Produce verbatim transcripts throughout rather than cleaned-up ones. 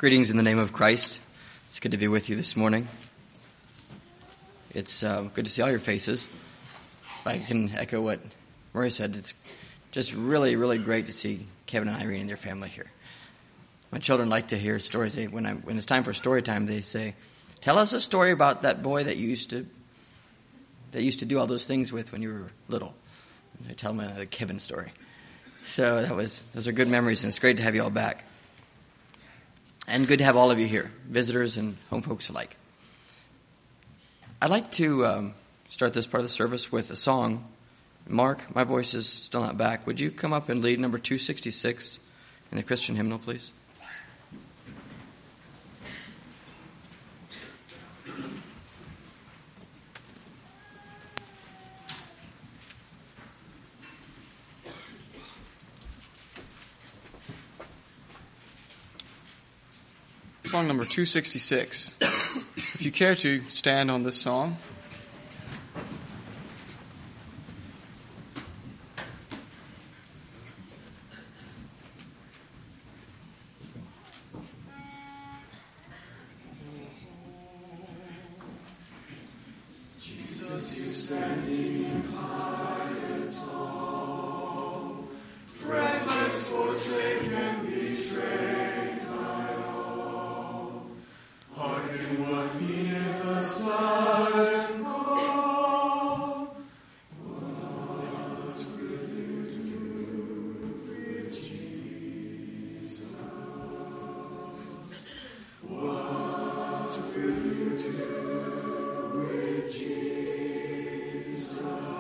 Greetings in the name of Christ. It's good to be with you this morning. It's uh, good to see all your faces. I can echo what Murray said. It's just really, really great to see Kevin and Irene and their family here. My children like to hear stories. They, when, I, when it's time for story time, they say, "Tell us a story about that boy that you used to that used to do all those things with when you were little." And I tell them another Kevin story. So that was those are good memories, and it's great to have you all back. And good to have all of you here, visitors and home folks alike. I'd like to um, start this part of the service with a song. Mark, my voice is still not back. Would you come up and lead number two sixty-six in the Christian hymnal, please? Song number two sixty-six. If you care to stand on this song. Jesus is standing in Pilate's hall, friendless, forsaken, betrayed. Hearken what meaneth the sudden call. What will you do with Jesus? What will you do with Jesus?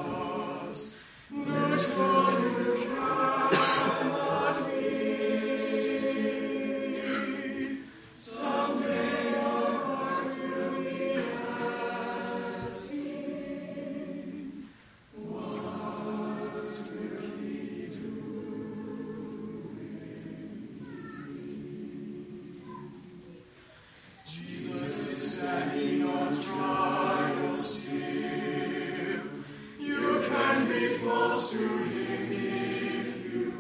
Not for you cannot be. Someday standing on trial still, you can be false to him if you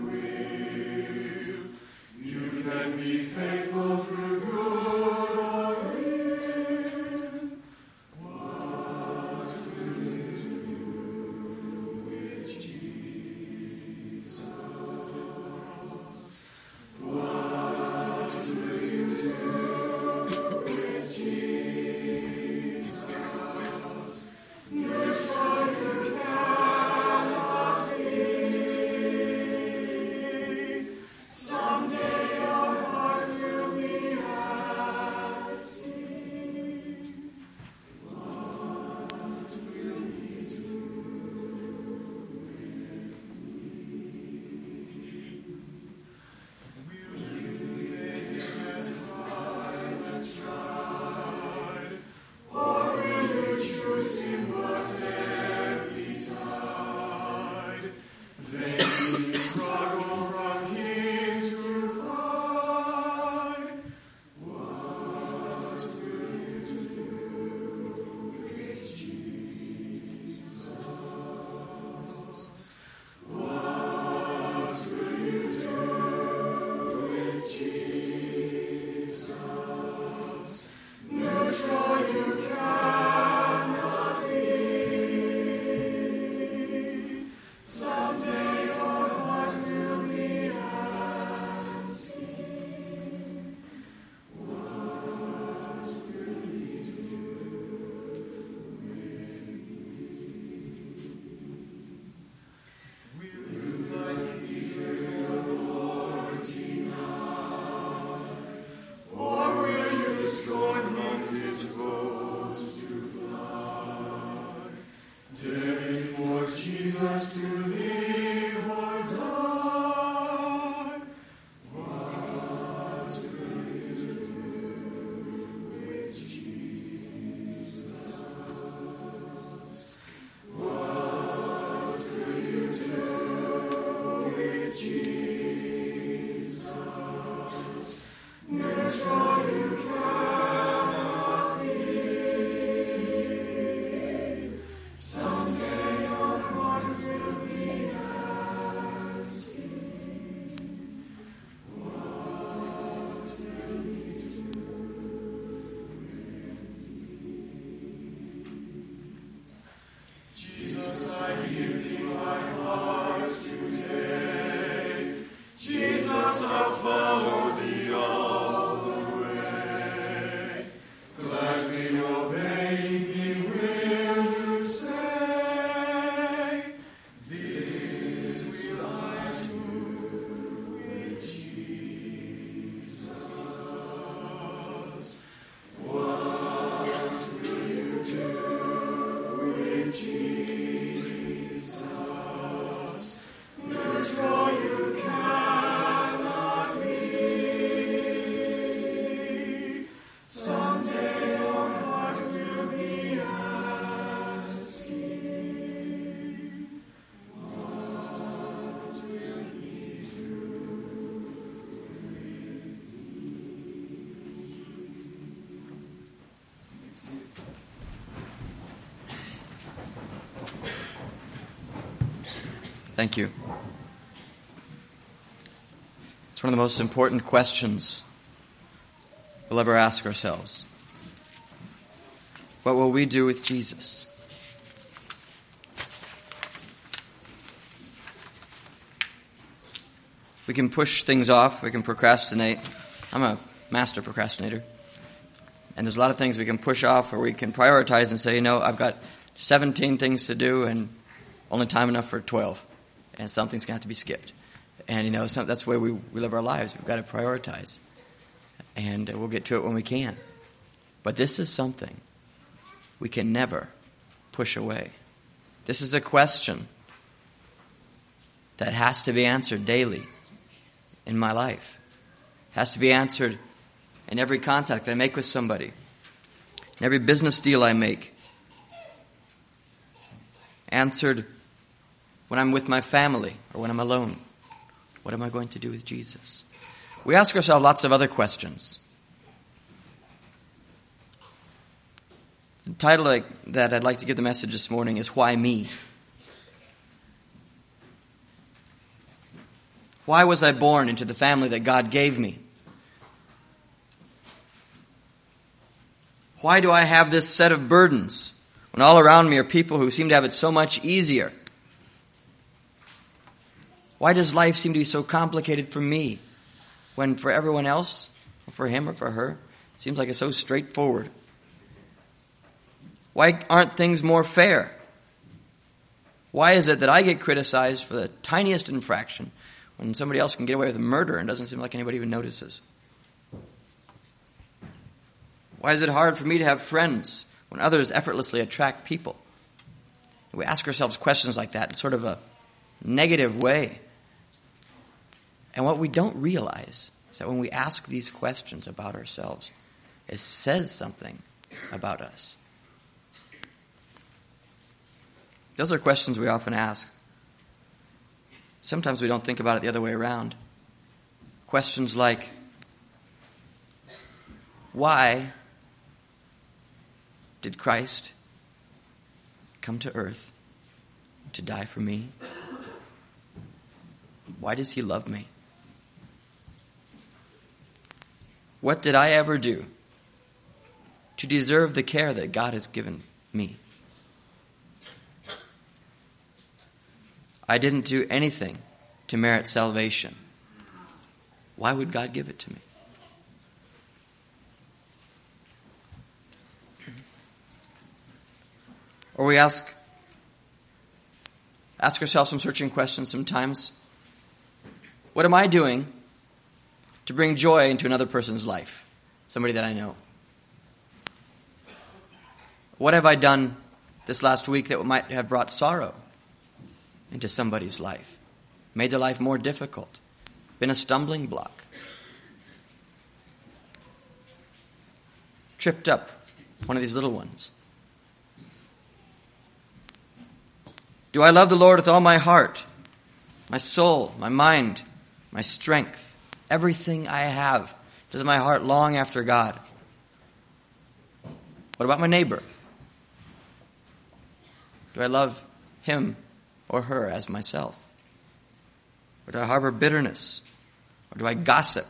will. You can be faithful through good or ill. What will you do with Jesus? What will you do with Jesus? Thank you. It's one of the most important questions we'll ever ask ourselves. What will we do with Jesus? We can push things off. We can procrastinate. I'm a master procrastinator. And there's a lot of things we can push off, or we can prioritize and say, you know, I've got seventeen things to do and only time enough for twelve. And something's going to have to be skipped. And, you know, some, that's the way we, we live our lives. We've got to prioritize. And uh, we'll get to it when we can. But this is something we can never push away. This is a question that has to be answered daily in my life. It has to be answered in every contact that I make with somebody, in every business deal I make. Answered when I'm with my family or when I'm alone. What am I going to do with Jesus? We ask ourselves lots of other questions. The title like, that I'd like to give the message this morning is Why Me? Why was I born into the family that God gave me? Why do I have this set of burdens when all around me are people who seem to have it so much easier? Why does life seem to be so complicated for me when for everyone else, for him or for her, it seems like it's so straightforward? Why aren't things more fair? Why is it that I get criticized for the tiniest infraction when somebody else can get away with murder and doesn't seem like anybody even notices? Why is it hard for me to have friends when others effortlessly attract people? We ask ourselves questions like that in sort of a negative way. And what we don't realize is that when we ask these questions about ourselves, it says something about us. Those are questions we often ask. Sometimes we don't think about it the other way around. Questions like, why did Christ come to earth to die for me? Why does he love me? What did I ever do to deserve the care that God has given me? I didn't do anything to merit salvation. Why would God give it to me? Or we ask, ask ourselves some searching questions sometimes. What am I doing to bring joy into another person's life? Somebody that I know. What have I done this last week that might have brought sorrow into somebody's life? Made their life more difficult? Been a stumbling block? Tripped up one of these little ones? Do I love the Lord with all my heart, my soul, my mind, my strength, everything I have? Does my heart long after God? What about my neighbor? Do I love him or her as myself? Or do I harbor bitterness? Or do I gossip?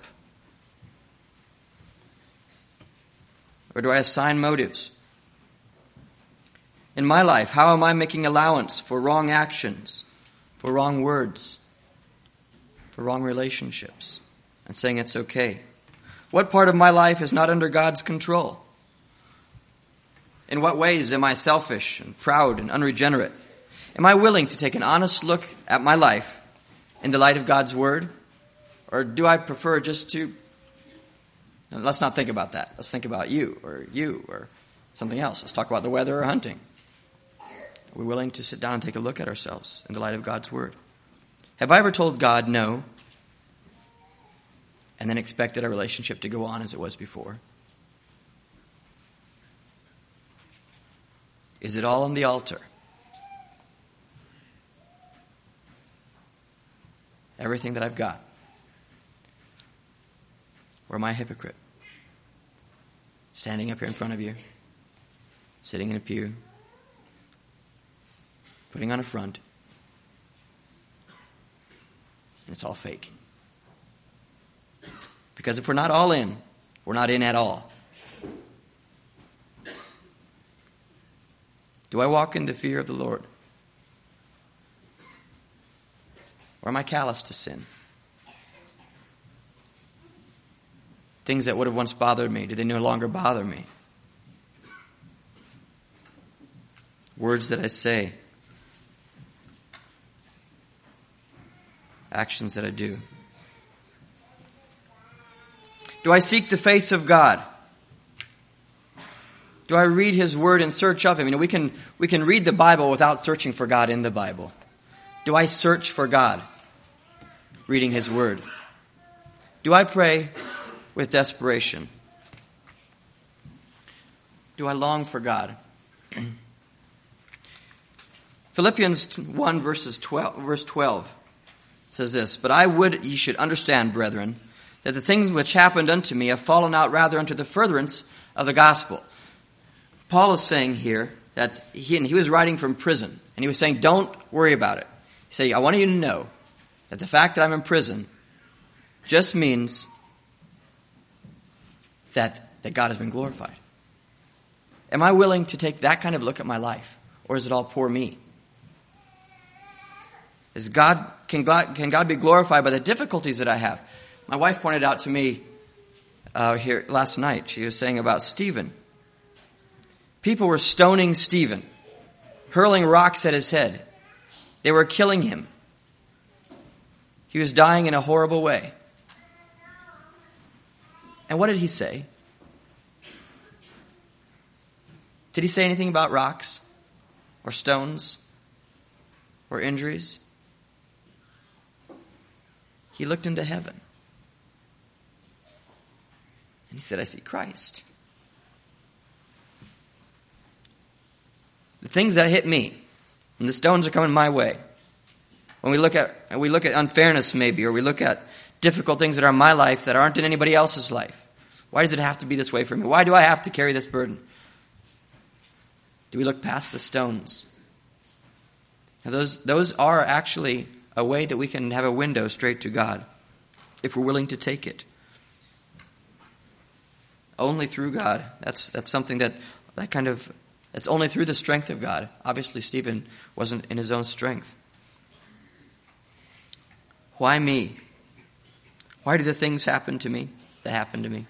Or do I assign motives? in my life? How am I making allowance for wrong actions, for wrong words, for wrong relationships, and saying it's okay? What part of my life is not under God's control? In what ways am I selfish and proud and unregenerate? Am I willing to take an honest look at my life in the light of God's Word? Or do I prefer just to, let's not think about that. Let's think about you or you or something else. Let's talk about the weather or hunting. Are we willing to sit down and take a look at ourselves in the light of God's Word? Have I ever told God no and then expected our relationship to go on as it was before? Is it all on the altar? Everything that I've got? Or am I a hypocrite? Standing up here in front of you, sitting in a pew, putting on a front, and it's all fake. Because if we're not all in, we're not in at all. Do I walk in the fear of the Lord? Or am I callous to sin? Things that would have once bothered me, do they no longer bother me? Words that I say. Actions that I do. Do I seek the face of God? Do I read His Word in search of Him? You know, we can, we can read the Bible without searching for God in the Bible. Do I search for God? Reading His Word. Do I pray with desperation? Do I long for God? Philippians one verses twelve, verse twelve says this, "But I would ye should understand, brethren, that the things which happened unto me have fallen out rather unto the furtherance of the gospel." Paul is saying here that he, and he was writing from prison, and he was saying, don't worry about it. He said, I want you to know that the fact that I'm in prison just means that, that God has been glorified. Am I willing to take that kind of look at my life? Or is it all poor me? Is God, can God, can God be glorified by the difficulties that I have? My wife pointed out to me uh, here last night, she was saying about Stephen. People were stoning Stephen, hurling rocks at his head. They were killing him. He was dying in a horrible way. And what did he say? Did he say anything about rocks or stones or injuries? He looked into heaven. And he said, I see Christ. The things that hit me, and the stones are coming my way. When we look at we look at unfairness maybe, or we look at difficult things that are in my life that aren't in anybody else's life. Why does it have to be this way for me? Why do I have to carry this burden? Do we look past the stones? Now those those are actually a way that we can have a window straight to God, if we're willing to take it. Only through God. That's that's something that that kind of It's only through the strength of God. Obviously, Stephen wasn't in his own strength. Why me? Why do the things happen to me that happen to me?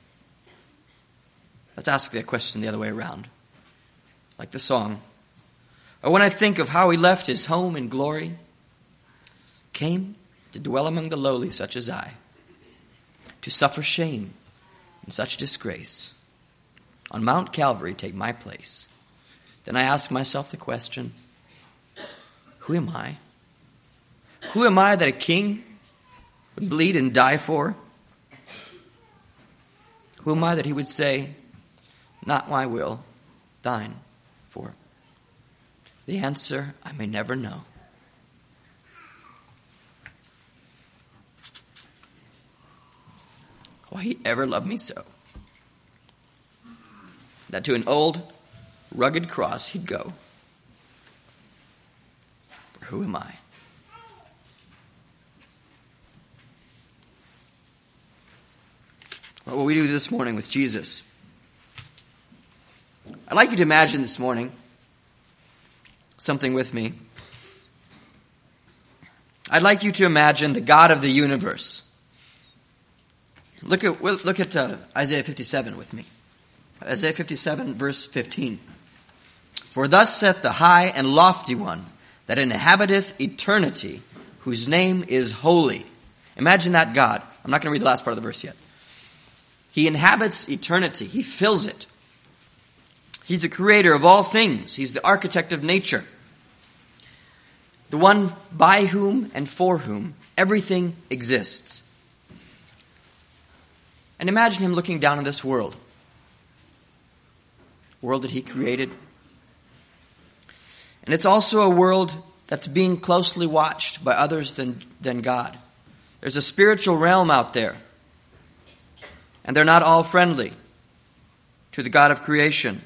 Let's ask that question the other way around. Like the song. Or when I think of how he left his home in glory, came to dwell among the lowly such as I, to suffer shame and such disgrace, on Mount Calvary take my place. Then I ask myself the question, who am I? Who am I that a king would bleed and die for? Who am I that he would say, not my will, thine for? The answer I may never know. Why he ever loved me so, that to an old, rugged cross he'd go. For who am I? What will we do this morning with Jesus? I'd like you to imagine this morning something with me. I'd like you to imagine the God of the universe. Look at look at uh, Isaiah fifty-seven with me. Isaiah fifty-seven, verse fifteen. For thus saith the high and lofty one, that inhabiteth eternity, whose name is holy. Imagine that God. I'm not going to read the last part of the verse yet. He inhabits eternity. He fills it. He's the creator of all things. He's the architect of nature. The one by whom and for whom everything exists. And imagine him looking down on this world. World that he created. And it's also a world that's being closely watched by others than, than God. There's a spiritual realm out there. And they're not all friendly to the God of creation.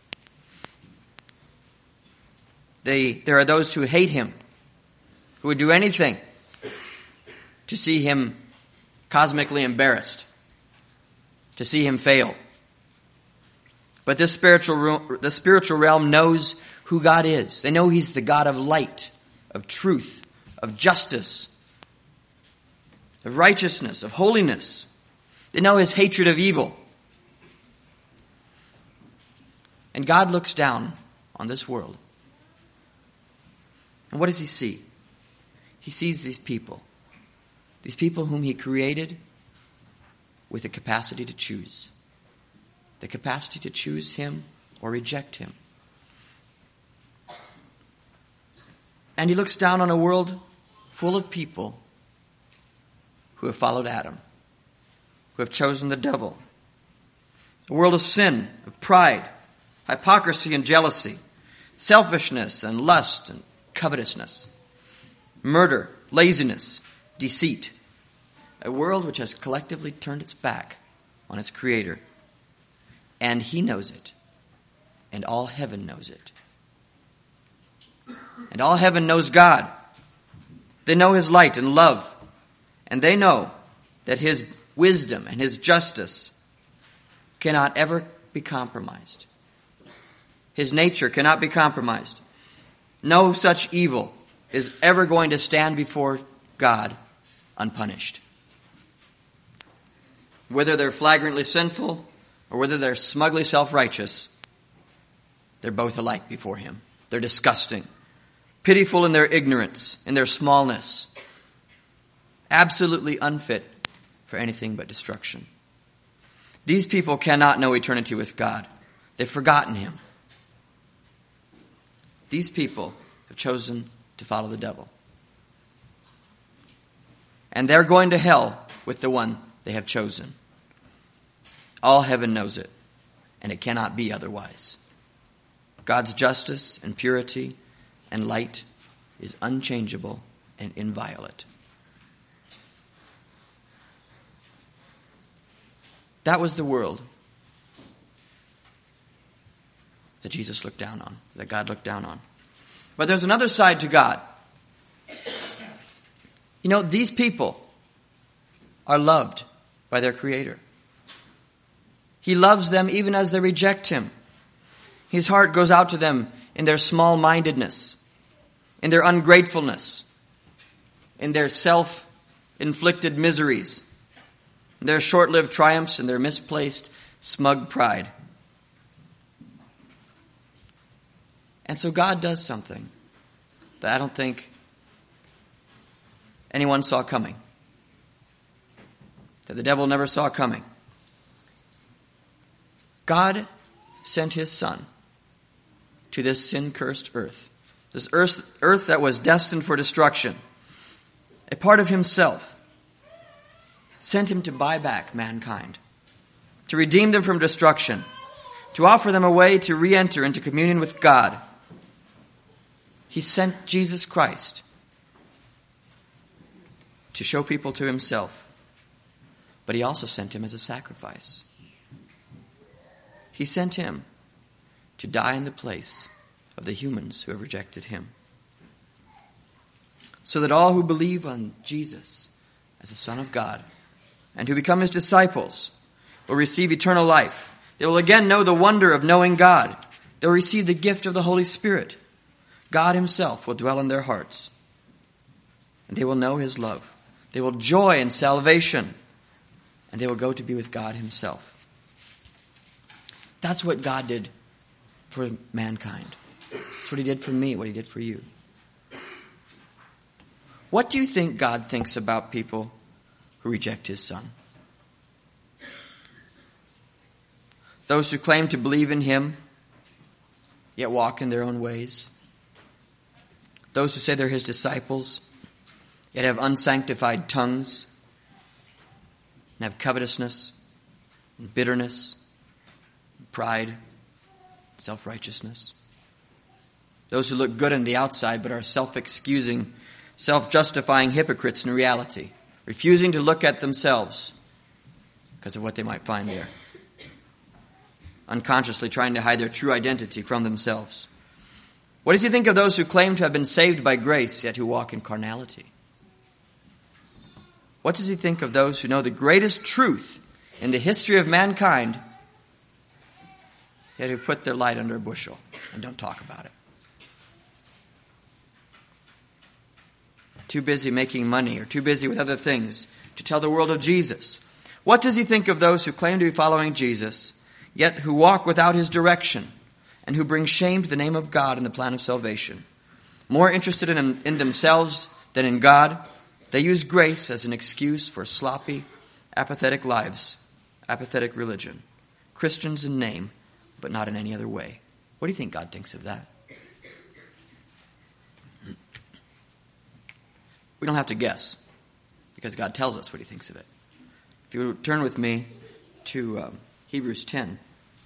They, there are those who hate him, who would do anything to see him cosmically embarrassed, to see him fail. But this spiritual, the spiritual realm knows who God is. They know he's the God of light, of truth, of justice, of righteousness, of holiness. They know his hatred of evil. And God looks down on this world. And what does he see? He sees these people. These people whom he created with the capacity to choose. The capacity to choose him or reject him. And he looks down on a world full of people who have followed Adam, who have chosen the devil. A world of sin, of pride, hypocrisy and jealousy, selfishness and lust and covetousness, murder, laziness, deceit. A world which has collectively turned its back on its creator. And he knows it. And all heaven knows it. And all heaven knows God. They know his light and love. And they know that his wisdom and his justice cannot ever be compromised. His nature cannot be compromised. No such evil is ever going to stand before God unpunished. Whether they're flagrantly sinful or whether they're smugly self-righteous, they're both alike before him. They're disgusting, pitiful in their ignorance, in their smallness, absolutely unfit for anything but destruction. These people cannot know eternity with God. They've forgotten him. These people have chosen to follow the devil. And they're going to hell with the one they have chosen. All heaven knows it, and it cannot be otherwise. God's justice and purity and light is unchangeable and inviolate. That was the world that Jesus looked down on, that God looked down on. But there's another side to God. You know, these people are loved by their Creator. He loves them even as they reject him. His heart goes out to them in their small-mindedness, in their ungratefulness, in their self-inflicted miseries, in their short-lived triumphs, and their misplaced, smug pride. And so God does something that I don't think anyone saw coming, that the devil never saw coming. God sent his Son to this sin-cursed earth, this earth, earth that was destined for destruction, a part of himself, sent him to buy back mankind, to redeem them from destruction, to offer them a way to re-enter into communion with God. He sent Jesus Christ to show people to himself, but he also sent him as a sacrifice. He sent him to die in the place of the humans who have rejected him, so that all who believe on Jesus as the Son of God and who become his disciples will receive eternal life. They will again know the wonder of knowing God. They will receive the gift of the Holy Spirit. God himself will dwell in their hearts, and they will know his love. They will joy in salvation, and they will go to be with God himself. That's what God did for mankind. That's what he did for me, what he did for you. What do you think God thinks about people who reject his Son? Those who claim to believe in him, yet walk in their own ways. Those who say they're his disciples, yet have unsanctified tongues, and have covetousness, and bitterness, and pride, self-righteousness. Those who look good on the outside, but are self-excusing, self-justifying hypocrites in reality, refusing to look at themselves because of what they might find there. Unconsciously trying to hide their true identity from themselves. What does he think of those who claim to have been saved by grace, yet who walk in carnality? What does he think of those who know the greatest truth in the history of mankind, yet who put their light under a bushel and don't talk about it? Too busy making money or too busy with other things to tell the world of Jesus. What does he think of those who claim to be following Jesus, yet who walk without his direction, and who bring shame to the name of God and the plan of salvation? More interested in, in themselves than in God, they use grace as an excuse for sloppy, apathetic lives, apathetic religion. Christians in name, but not in any other way. What do you think God thinks of that? We don't have to guess, because God tells us what he thinks of it. If you would turn with me to um, Hebrews ten.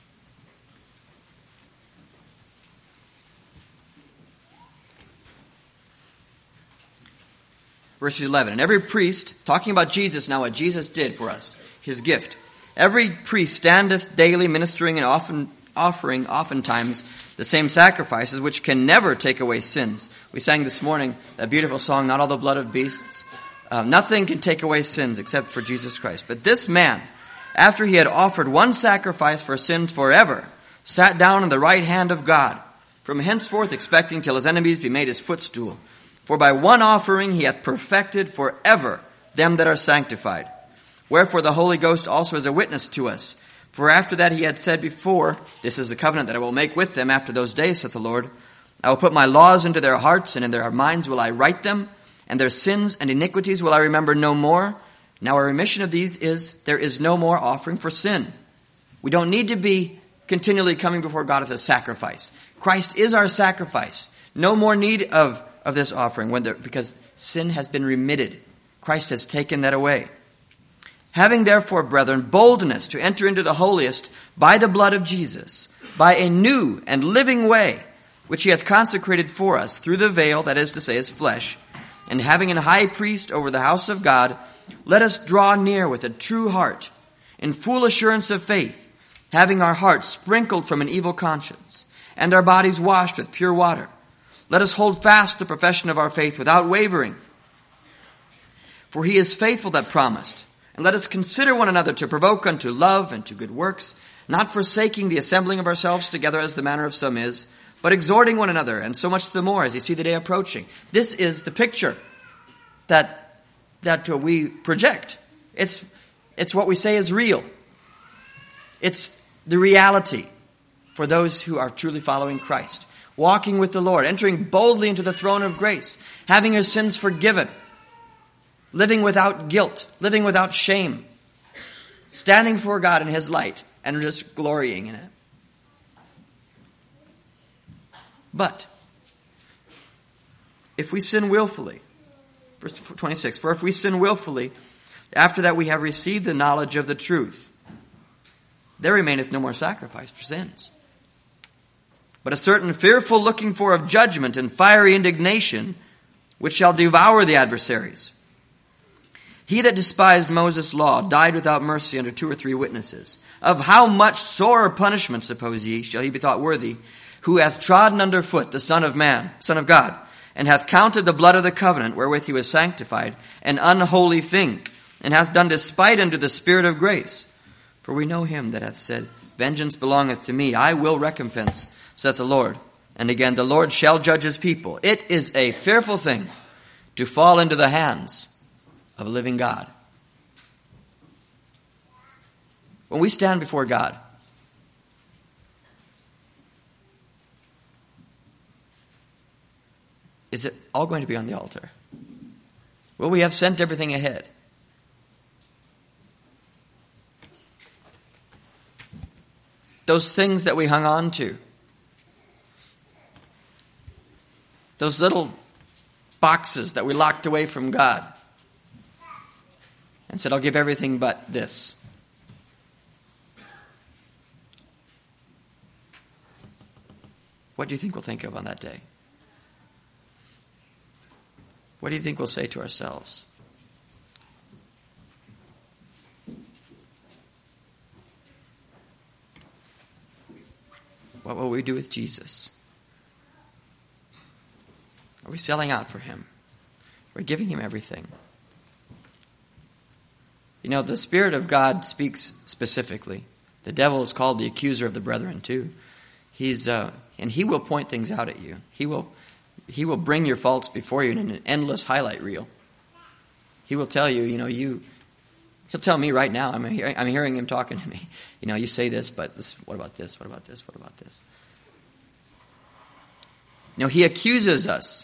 Verse eleven. And every priest, talking about Jesus now, what Jesus did for us, his gift. Every priest standeth daily ministering and often offering oftentimes the same sacrifices, which can never take away sins. We sang this morning that beautiful song, Not All the Blood of Beasts. Uh, nothing can take away sins except for Jesus Christ. But this man, after he had offered one sacrifice for sins forever, sat down on the right hand of God, from henceforth expecting till his enemies be made his footstool. For by one offering he hath perfected forever them that are sanctified. Wherefore the Holy Ghost also is a witness to us. For after that he had said before, This is the covenant that I will make with them after those days, saith the Lord. I will put my laws into their hearts, and in their minds will I write them, and their sins and iniquities will I remember no more. Now a remission of these is, there is no more offering for sin. We don't need to be continually coming before God with a sacrifice. Christ is our sacrifice. No more need of, of this offering, when there, because sin has been remitted. Christ has taken that away. Having therefore, brethren, boldness to enter into the holiest by the blood of Jesus, by a new and living way, which he hath consecrated for us through the veil, that is to say, his flesh, and having an high priest over the house of God, let us draw near with a true heart, in full assurance of faith, having our hearts sprinkled from an evil conscience, and our bodies washed with pure water. Let us hold fast the profession of our faith without wavering. For he is faithful that promised. And let us consider one another to provoke unto love and to good works, not forsaking the assembling of ourselves together as the manner of some is, but exhorting one another, and so much the more as you see the day approaching. This is the picture that that we project. It's it's what we say is real. It's the reality for those who are truly following Christ, walking with the Lord, entering boldly into the throne of grace, having your sins forgiven, living without guilt, living without shame, standing before God in his light and just glorying in it. But if we sin willfully, verse twenty-six, for if we sin willfully, after that we have received the knowledge of the truth, there remaineth no more sacrifice for sins, but a certain fearful looking for of judgment and fiery indignation, which shall devour the adversaries. He that despised Moses' law died without mercy under two or three witnesses. Of how much sorer punishment, suppose ye, shall he be thought worthy, who hath trodden under foot the Son of Man, Son of God, and hath counted the blood of the covenant wherewith he was sanctified an unholy thing, and hath done despite unto the Spirit of grace. For we know him that hath said, Vengeance belongeth to me, I will recompense, saith the Lord. and again, the Lord shall judge his people. It is a fearful thing to fall into the hands of a living God. When we stand before God, is it all going to be on the altar? Will we have sent everything ahead? Those things that we hung on to, those little boxes that we locked away from God and said, I'll give everything but this. What do you think we'll think of on that day? What do you think we'll say to ourselves? What will we do with Jesus? Are we selling out for him? We're giving him everything. You know, the Spirit of God speaks specifically. The devil is called the accuser of the brethren too. He's uh, and he will point things out at you. He will he will bring your faults before you in an endless highlight reel. He will tell you, you know, you. He'll tell me right now. I'm hearing, I'm hearing him talking to me. You know, you say this, but this, what about this? What about this? What about this? You know, he accuses us.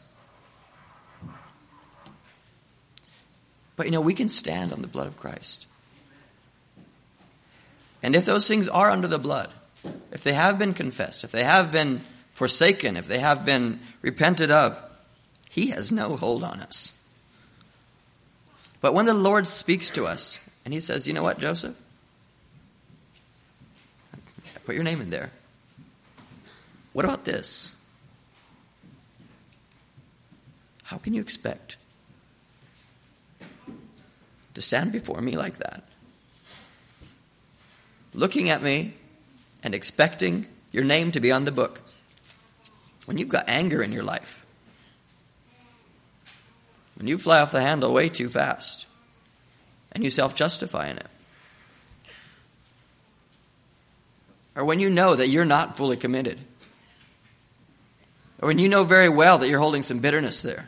But, you know, we can stand on the blood of Christ. And if those things are under the blood, if they have been confessed, if they have been forsaken, if they have been repented of, he has no hold on us. But when the Lord speaks to us, and he says, you know what, Joseph? Put your name in there. What about this? How can you expect to stand before me like that? Looking at me and expecting your name to be on the book when you've got anger in your life. When you fly off the handle way too fast and you self-justify in it. Or when you know that you're not fully committed. Or when you know very well that you're holding some bitterness there.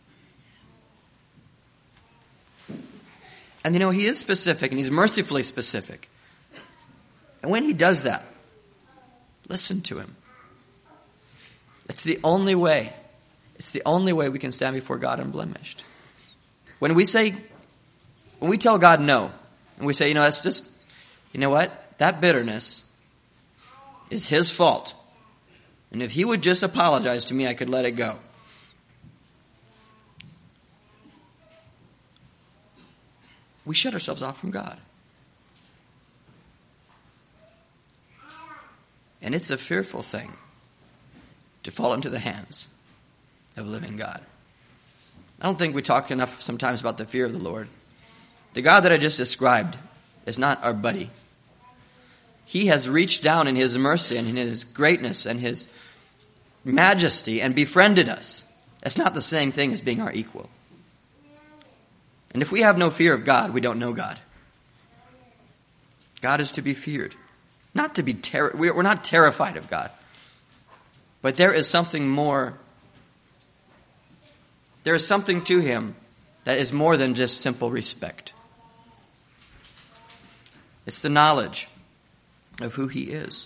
And you know, he is specific and he's mercifully specific. And when he does that, listen to him. It's the only way. It's the only way we can stand before God unblemished. When we say, when we tell God no, and we say, you know, that's just, you know what? That bitterness is his fault. And if he would just apologize to me, I could let it go. We shut ourselves off from God. And it's a fearful thing to fall into the hands of a living God. I don't think we talk enough sometimes about the fear of the Lord. The God that I just described is not our buddy. He has reached down in his mercy and in his greatness and his majesty and befriended us. That's not the same thing as being our equal. And if we have no fear of God, we don't know God. God is to be feared. Not to be ter- we're not terrified of God. But there is something more. There is something to him that is more than just simple respect. It's the knowledge of who he is.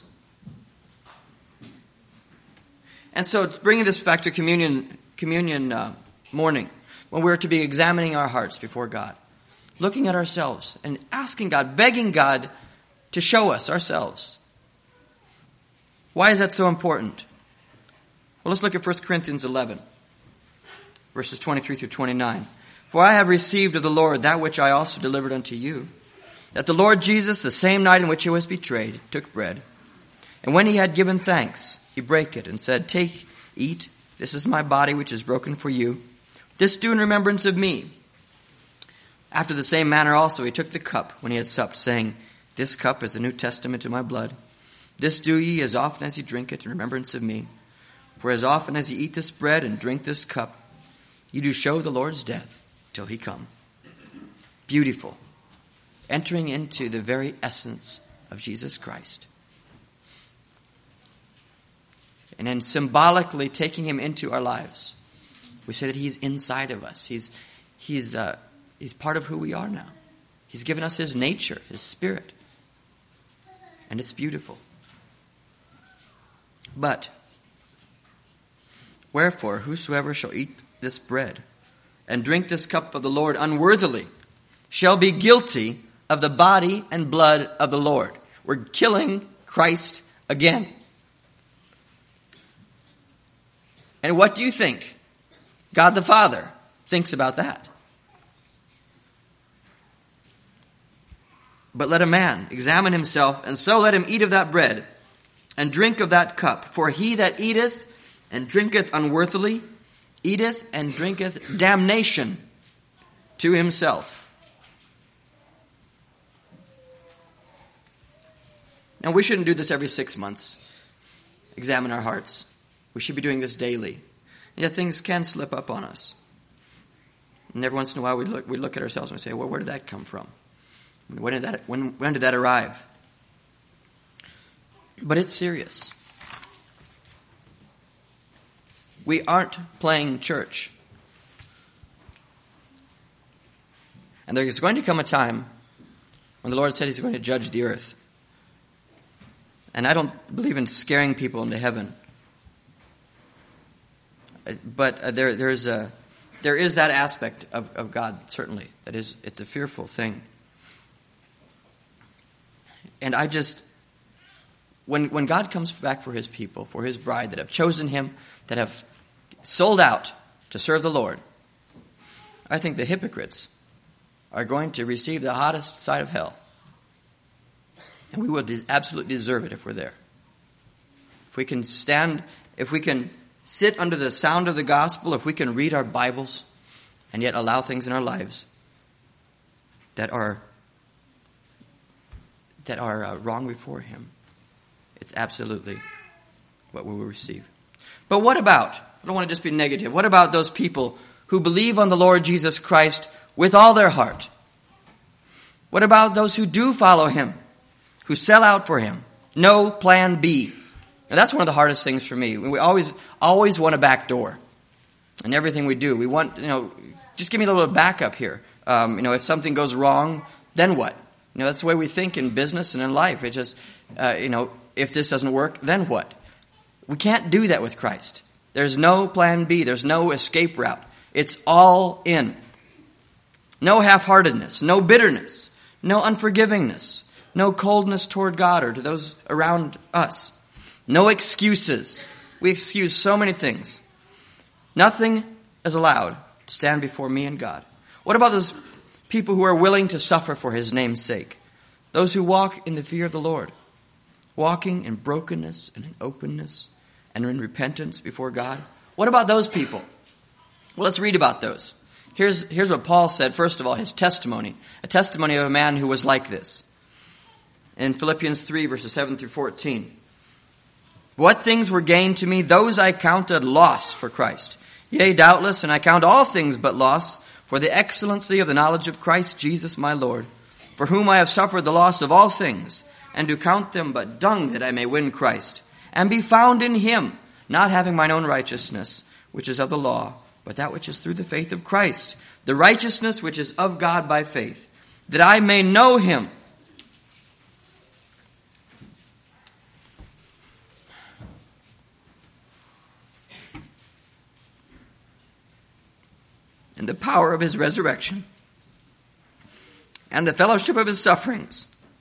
And so bringing this back to communion, communion uh, morning, when we're to be examining our hearts before God, looking at ourselves and asking God, begging God to show us ourselves. Why is that so important? Well, let's look at First Corinthians eleven, verses twenty-three through twenty-nine. For I have received of the Lord that which I also delivered unto you, that the Lord Jesus, the same night in which he was betrayed, took bread. And when he had given thanks, he brake it and said, Take, eat, this is my body which is broken for you. This do in remembrance of me. After the same manner also he took the cup when he had supped, saying, This cup is the New Testament in my blood. This do ye as often as ye drink it in remembrance of me. For as often as ye eat this bread and drink this cup, ye do show the Lord's death till he come. Beautiful. Entering into the very essence of Jesus Christ. and then symbolically taking him into our lives. We say that he's inside of us. He's, he's, uh, he's part of who we are now. He's given us his nature, his spirit. And it's beautiful. But, wherefore, whosoever shall eat this bread and drink this cup of the Lord unworthily shall be guilty of the body and blood of the Lord. We're killing Christ again. And what do you think God the Father thinks about that? But let a man examine himself, and so let him eat of that bread and drink of that cup. For he that eateth and drinketh unworthily eateth and drinketh damnation to himself. Now, we shouldn't do this every six months. Examine our hearts. We should be doing this daily. And yet things can slip up on us. And every once in a while we look, we look at ourselves and we say, well, where did that come from? When did that, when, when did that arrive? But it's serious. We aren't playing church. And there is going to come a time when the Lord said he's going to judge the earth. And I don't believe in scaring people into heaven. But uh, there, there's a, there is that aspect of, of God, certainly. That is, it's a fearful thing. And I just, when when God comes back for his people, for his bride that have chosen him, that have sold out to serve the Lord, I think the hypocrites are going to receive the hottest side of hell. And we will de- absolutely deserve it if we're there. If we can stand, if we can sit under the sound of the gospel, if we can read our Bibles and yet allow things in our lives that are that are uh, wrong before him, it's absolutely what we will receive. But what about, I don't want to just be negative, what about those people who believe on the Lord Jesus Christ with all their heart? What about those who do follow him, who sell out for him? No plan B. Now that's one of the hardest things for me. We always, always want a back door in everything we do. We want, you know, just give me a little backup here. Um, you know, if something goes wrong, then what? You know, that's the way we think in business and in life. It just, uh, you know, if this doesn't work, then what? We can't do that with Christ. There's no plan B. There's no escape route. It's all in. No half-heartedness, no bitterness, no unforgivingness, no coldness toward God or to those around us. No excuses. We excuse so many things. Nothing is allowed to stand before me and God. What about those people who are willing to suffer for his name's sake? Those who walk in the fear of the Lord, walking in brokenness and in openness and in repentance before God. What about those people? Well, let's read about those. Here's, here's what Paul said, first of all, his testimony. A testimony of a man who was like this. In Philippians three, verses seven through fourteen. What things were gained to me, those I counted loss for Christ. Yea, doubtless, and I count all things but loss for the excellency of the knowledge of Christ Jesus my Lord, for whom I have suffered the loss of all things, and do count them but dung that I may win Christ, and be found in him, not having mine own righteousness, which is of the law, but that which is through the faith of Christ, the righteousness which is of God by faith, that I may know him. And the power of his resurrection, and the fellowship of his sufferings,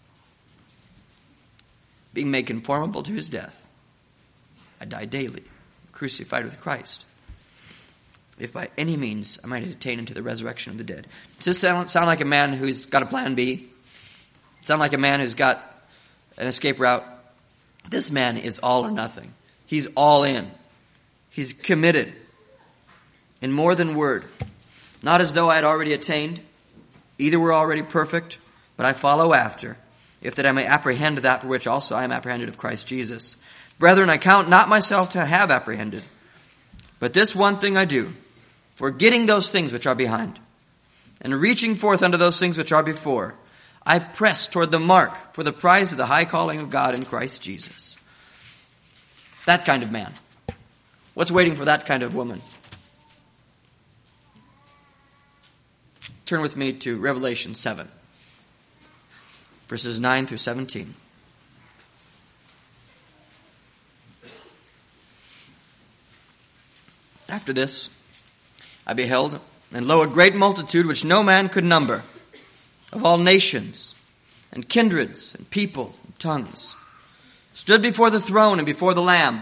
being made conformable to his death. I die daily, crucified with Christ, if by any means I might attain unto the resurrection of the dead. Does this sound, sound like a man who's got a plan B? Sound like a man who's got an escape route? This man is all or nothing. He's all in. He's committed in more than word. Not as though I had already attained, either were already perfect, but I follow after, if that I may apprehend that for which also I am apprehended of Christ Jesus. Brethren, I count not myself to have apprehended, but this one thing I do, forgetting those things which are behind, and reaching forth unto those things which are before, I press toward the mark for the prize of the high calling of God in Christ Jesus. That kind of man. What's waiting for that kind of woman? Turn with me to Revelation seven, verses nine through seventeen. After this, I beheld, and lo, a great multitude which no man could number, of all nations, and kindreds, and people, and tongues, stood before the throne and before the Lamb,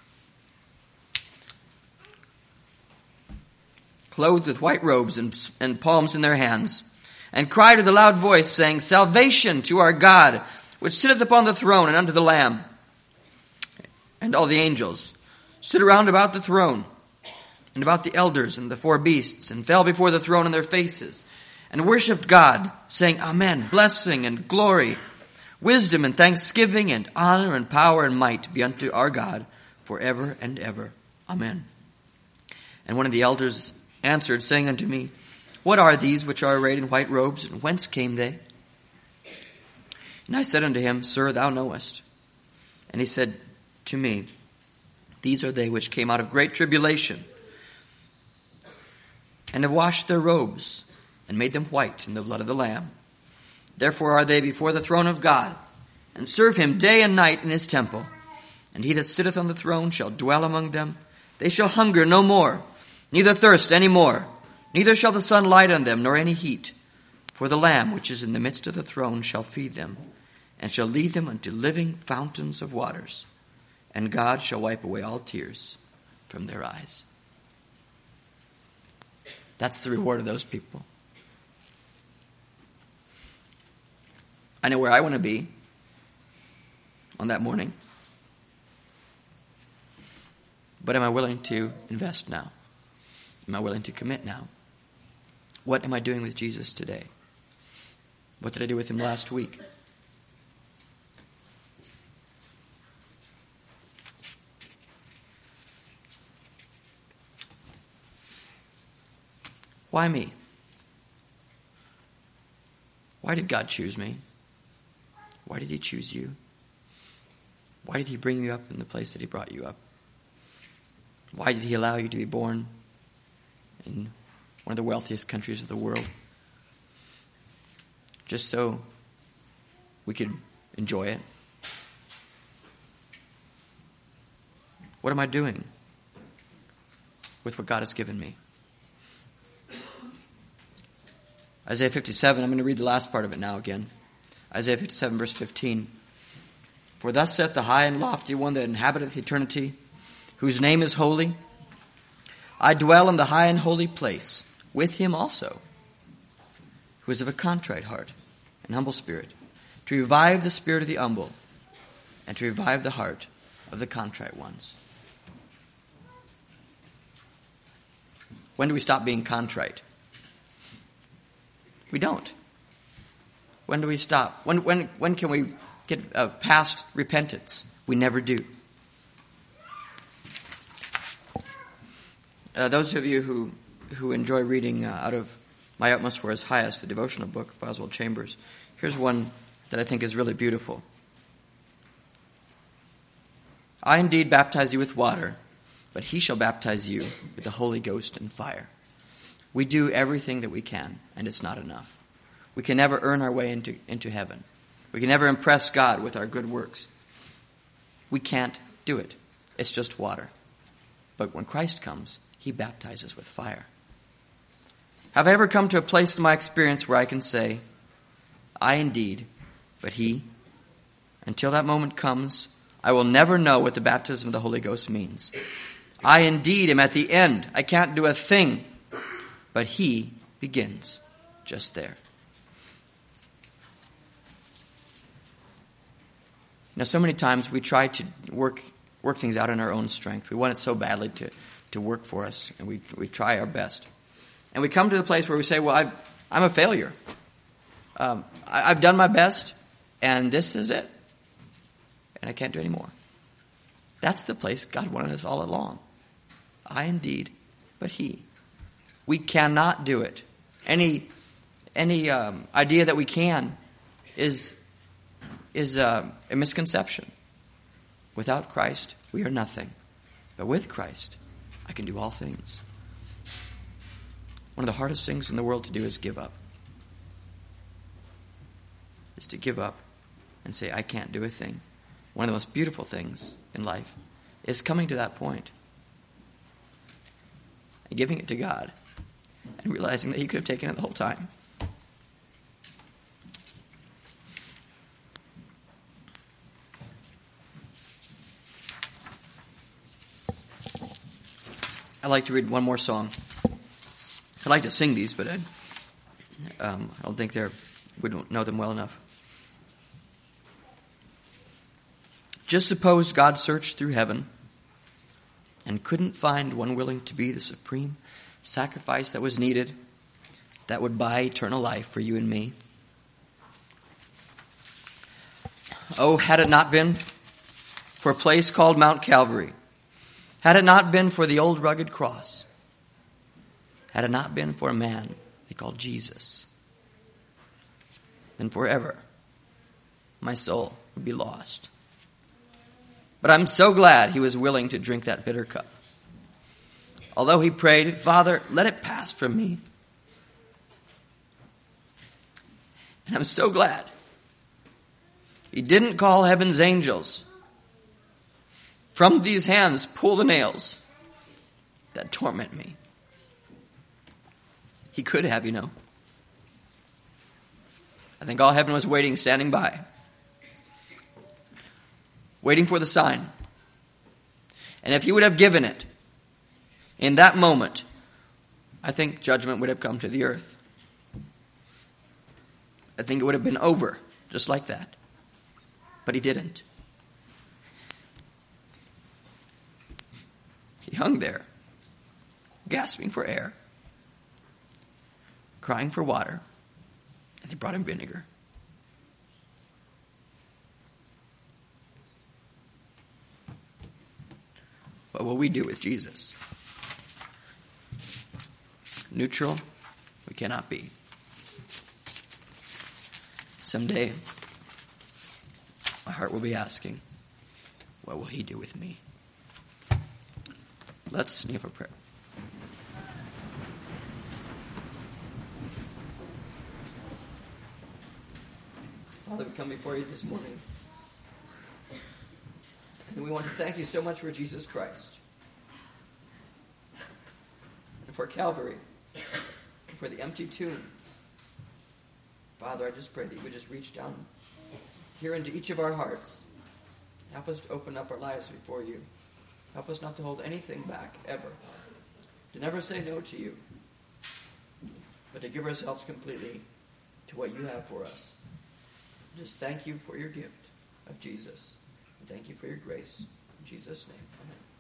clothed with white robes and, and palms in their hands, and cried with a loud voice, saying, Salvation to our God, which sitteth upon the throne, and unto the Lamb. And all the angels stood around about the throne, and about the elders and the four beasts, and fell before the throne on their faces, and worshipped God, saying, Amen, blessing and glory, wisdom and thanksgiving, and honor and power and might be unto our God forever and ever. Amen. And one of the elders answered, saying unto me, What are these which are arrayed in white robes, and whence came they? And I said unto him, Sir, thou knowest. And he said to me, These are they which came out of great tribulation, and have washed their robes, and made them white in the blood of the Lamb. Therefore are they before the throne of God, and serve him day and night in his temple. And he that sitteth on the throne shall dwell among them. They shall hunger no more, neither thirst any more. Neither shall the sun light on them, nor any heat. For the Lamb which is in the midst of the throne shall feed them, and shall lead them unto living fountains of waters. And God shall wipe away all tears from their eyes. That's the reward of those people. I know where I want to be on that morning. But am I willing to invest now? Am I willing to commit now? What am I doing with Jesus today? What did I do with him last week? Why me? Why did God choose me? Why did he choose you? Why did he bring you up in the place that he brought you up? Why did he allow you to be born in one of the wealthiest countries of the world? Just so we could enjoy it. What am I doing with what God has given me? Isaiah fifty-seven, I'm going to read the last part of it now again. Isaiah fifty-seven, verse fifteen. For thus saith the high and lofty one that inhabiteth eternity, whose name is holy. I dwell in the high and holy place, with him also, who is of a contrite heart and humble spirit, to revive the spirit of the humble, and to revive the heart of the contrite ones. When do we stop being contrite? We don't. When do we stop? When when when can we get uh, past repentance? We never do. Uh, those of you who, who enjoy reading uh, out of My Utmost for His Highest, the devotional book by Oswald Chambers, here's one that I think is really beautiful. I indeed baptize you with water, but he shall baptize you with the Holy Ghost and fire. We do everything that we can, and it's not enough. We can never earn our way into, into heaven. We can never impress God with our good works. We can't do it. It's just water. But when Christ comes, he baptizes with fire. Have I ever come to a place in my experience where I can say, I indeed, but he? Until that moment comes, I will never know what the baptism of the Holy Ghost means. I indeed am at the end. I can't do a thing. But he begins just there. Now, so many times we try to work work things out in our own strength. We want it so badly to, to work for us, and we we try our best. And we come to the place where we say, well, I've, I'm a failure. Um, I, I've done my best, and this is it. And I can't do any more. That's the place God wanted us all along. I indeed, but he. We cannot do it. Any any um, idea that we can is is uh, a misconception. Without Christ, we are nothing. But with Christ, I can do all things. One of the hardest things in the world to do is give up. Is to give up and say, I can't do a thing. One of the most beautiful things in life is coming to that point and giving it to God and realizing that He could have taken it the whole time. I'd like to read one more song. I'd like to sing these, but I, um, I don't think they're, we don't know them well enough. Just suppose God searched through heaven and couldn't find one willing to be the supreme sacrifice that was needed, that would buy eternal life for you and me. Oh, had it not been for a place called Mount Calvary, had it not been for the old rugged cross, had it not been for a man they called Jesus, then forever my soul would be lost. But I'm so glad He was willing to drink that bitter cup. Although He prayed, Father, let it pass from me. And I'm so glad He didn't call heaven's angels. From these hands pull the nails that torment me. He could have, you know. I think all heaven was waiting, standing by. Waiting for the sign. And if He would have given it, in that moment, I think judgment would have come to the earth. I think it would have been over, just like that. But He didn't. He hung there, gasping for air, crying for water, and they brought Him vinegar. What will we do with Jesus? Neutral, we cannot be. Someday, my heart will be asking, what will He do with me? Let's kneel for prayer. Father, we come before You this morning. And we want to thank You so much for Jesus Christ. And for Calvary. And for the empty tomb. Father, I just pray that You would just reach down here into each of our hearts. Help us to open up our lives before You. Help us not to hold anything back, ever. To never say no to You. But to give ourselves completely to what You have for us. Just thank You for Your gift of Jesus. And thank You for Your grace. In Jesus' name, amen.